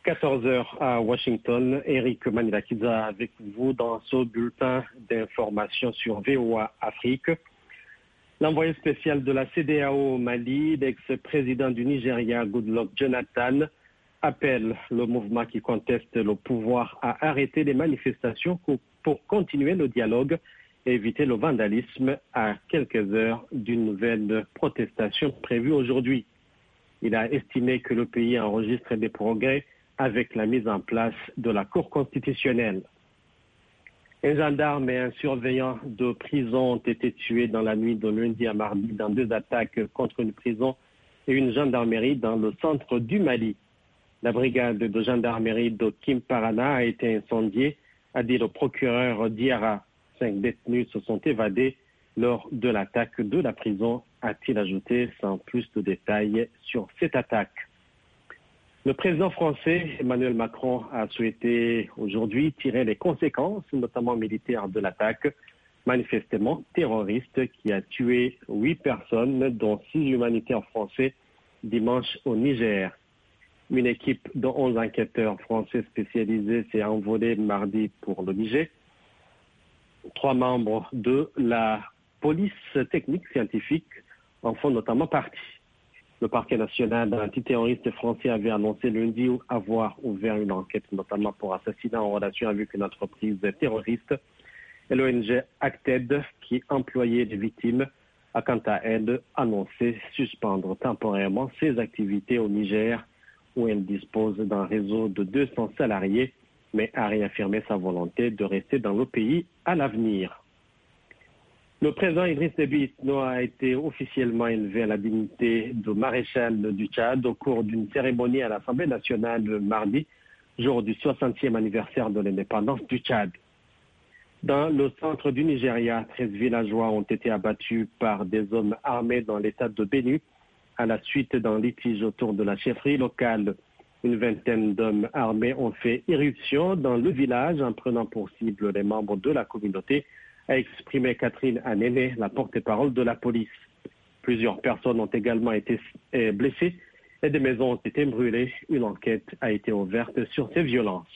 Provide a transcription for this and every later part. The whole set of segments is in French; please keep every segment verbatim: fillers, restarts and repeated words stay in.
quatorze heures à Washington. Eric Manilakiza avec vous dans ce bulletin d'information sur V O A Afrique. L'envoyé spécial de la C E D E A O au Mali, l'ex-président du Nigeria, Goodluck Jonathan, appelle le mouvement qui conteste le pouvoir à arrêter les manifestations pour continuer le dialogue et éviter le vandalisme à quelques heures d'une nouvelle protestation prévue aujourd'hui. Il a estimé que le pays enregistre des progrès avec la mise en place de la Cour constitutionnelle. Un gendarme et un surveillant de prison ont été tués dans la nuit de lundi à mardi dans deux attaques contre une prison et une gendarmerie dans le centre du Mali. La brigade de gendarmerie de Kimparana a été incendiée, a dit le procureur Diarra. Cinq détenus se sont évadés lors de l'attaque de la prison, a-t-il ajouté sans plus de détails sur cette attaque. Le président français Emmanuel Macron a souhaité aujourd'hui tirer les conséquences, notamment militaires, de l'attaque manifestement terroriste qui a tué huit personnes, dont six humanitaires français, dimanche au Niger. Une équipe de onze enquêteurs français spécialisés s'est envolée mardi pour le Niger. Trois membres de la police technique scientifique en font notamment partie. Le parquet national antiterroriste français avait annoncé lundi avoir ouvert une enquête, notamment pour assassinat en relation avec une entreprise terroriste. Et l'O N G Acted, qui employait les victimes, a quant à elle annoncé suspendre temporairement ses activités au Niger, où elle dispose d'un réseau de deux cents salariés, mais a réaffirmé sa volonté de rester dans le pays à l'avenir. Le président Idriss Déby Itno a été officiellement élevé à la dignité de maréchal du Tchad au cours d'une cérémonie à l'Assemblée nationale le mardi, jour du soixantième anniversaire de l'indépendance du Tchad. Dans le centre du Nigeria, treize villageois ont été abattus par des hommes armés dans l'état de Benue à la suite d'un litige autour de la chefferie locale. Une vingtaine d'hommes armés ont fait irruption dans le village en prenant pour cible les membres de la communauté, a exprimé Catherine Anéné, la porte-parole de la police. Plusieurs personnes ont également été blessées et des maisons ont été brûlées. Une enquête a été ouverte sur ces violences.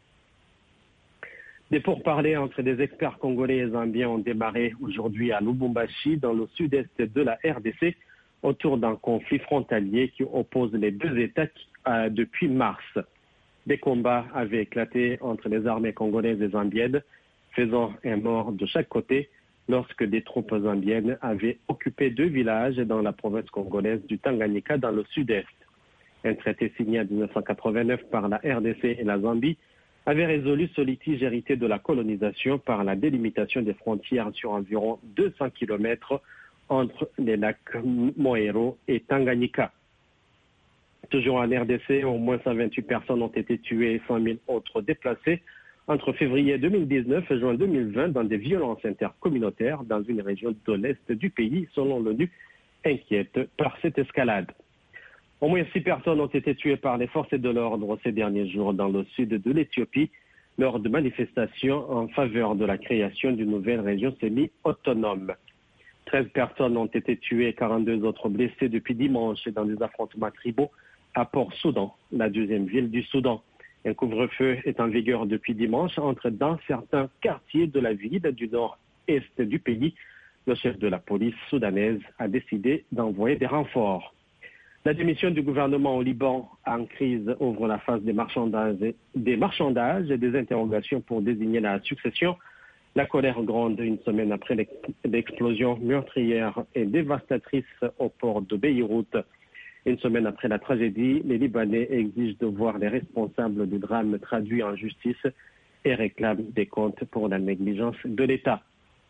Des pourparlers entre des experts congolais et zambiens ont démarré aujourd'hui à Lubumbashi, dans le sud-est de la R D C, autour d'un conflit frontalier qui oppose les deux États euh, depuis mars. Des combats avaient éclaté entre les armées congolaises et zambiennes, faisant un mort de chaque côté lorsque des troupes zambiennes avaient occupé deux villages dans la province congolaise du Tanganyika dans le sud-est. Un traité signé en dix-neuf cent quatre-vingt-neuf par la R D C et la Zambie avait résolu ce litige hérité de la colonisation par la délimitation des frontières sur environ deux cents kilomètres entre les lacs Moero et Tanganyika. Toujours en R D C, au moins cent vingt-huit personnes ont été tuées et cent mille autres déplacées entre février deux mille dix-neuf et juin deux mille vingt dans des violences intercommunautaires dans une région de l'Est du pays, selon l'ONU, inquiète par cette escalade. Au moins six personnes ont été tuées par les forces de l'ordre ces derniers jours dans le sud de l'Éthiopie lors de manifestations en faveur de la création d'une nouvelle région semi-autonome. treize personnes ont été tuées et quarante-deux autres blessées depuis dimanche dans des affrontements tribaux à Port-Soudan, la deuxième ville du Soudan. Un couvre-feu est en vigueur depuis dimanche entre dans certains quartiers de la ville du nord-est du pays. Le chef de la police soudanaise a décidé d'envoyer des renforts. La démission du gouvernement au Liban en crise ouvre la phase des marchandages, des marchandages et des interrogations pour désigner la succession. La colère gronde une semaine après l'explosion meurtrière et dévastatrice au port de Beyrouth. Une semaine après la tragédie, les Libanais exigent de voir les responsables du drame traduits en justice et réclament des comptes pour la négligence de l'État.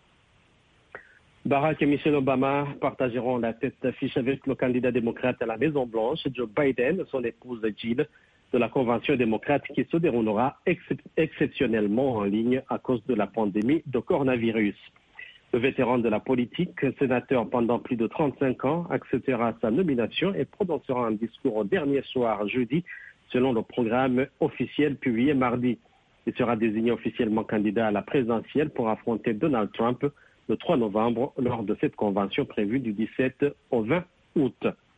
Barack et Michelle Obama partageront la tête d'affiche avec le candidat démocrate à la Maison-Blanche, Joe Biden, son épouse Jill, de la Convention démocrate qui se déroulera ex- exceptionnellement en ligne à cause de la pandémie de coronavirus. Le vétéran de la politique, sénateur pendant plus de trente-cinq ans, acceptera sa nomination et prononcera un discours au dernier soir jeudi, selon le programme officiel publié mardi. Il sera désigné officiellement candidat à la présidentielle pour affronter Donald Trump le trois novembre lors de cette convention prévue du dix-sept au vingt août.